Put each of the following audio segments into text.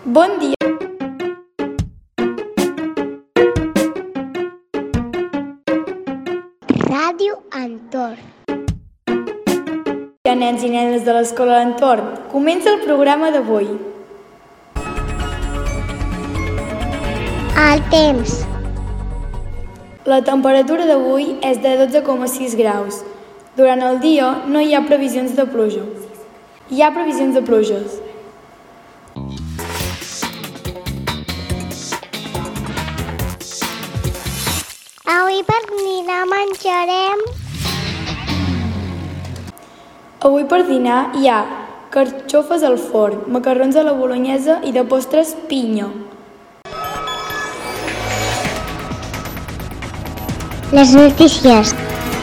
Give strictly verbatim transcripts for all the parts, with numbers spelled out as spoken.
Bon dia. Ràdio Entorn. Hi ha nens i nenes de l'escola Entorn. Comença el programa d'avui. El temps. La temperatura d'avui és de dotze coma sis graus. Durant el dia no hi ha previsions de pluja. Hi ha previsions de pluges. Avui per dinar menjarem... Avui per dinar hi ha carxofes al forn, macarrons a la bolonyesa i de postres pinya. Les notícies.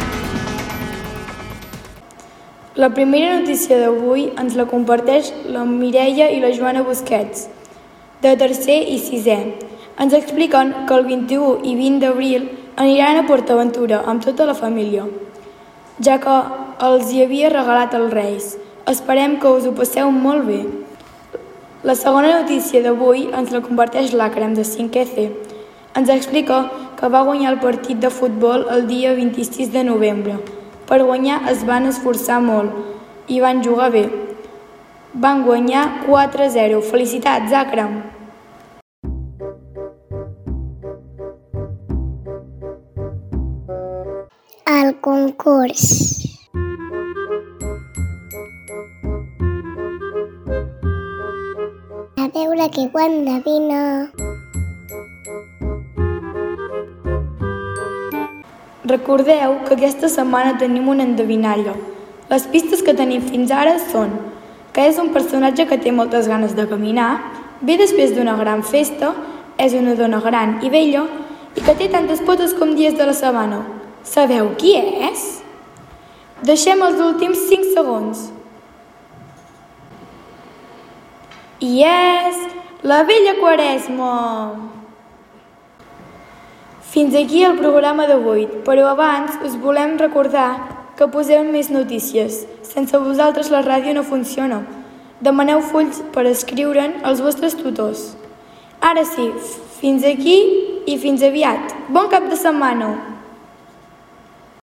La primera notícia d'avui ens la comparteix la Mireia i la Joana Busquets, de tercer i sisè. Ens expliquen que el vint-i-u i vint d'abril aniran a PortAventura amb tota la família, ja que els hi havia regalat els Reis. Esperem que us ho passeu molt bé. La segona notícia d'avui ens la comparteix l'Acram, de cinquè C. Ens explica que va guanyar el partit de futbol el dia vint-i-sis de novembre. Per guanyar es van esforçar molt i van jugar bé. Van guanyar quatre a zero. Felicitats, Acram! El concurs. A veure qui ho endevina. Recordeu que aquesta setmana tenim una endevinalla. Les pistes que tenim fins ara són que és un personatge que té moltes ganes de caminar, ve després d'una gran festa, és una dona gran i vella i que té tantes potes com dies de la sabana. Sabeu qui és? Deixem els últims cinc segons. I és la vella Quaresma! Fins aquí el programa d'avui, però abans us volem recordar que poseu més notícies. Sense vosaltres la ràdio no funciona. Demaneu fulls per escriure'n als vostres tutors. Ara sí, fins aquí i fins aviat. Bon cap de setmana!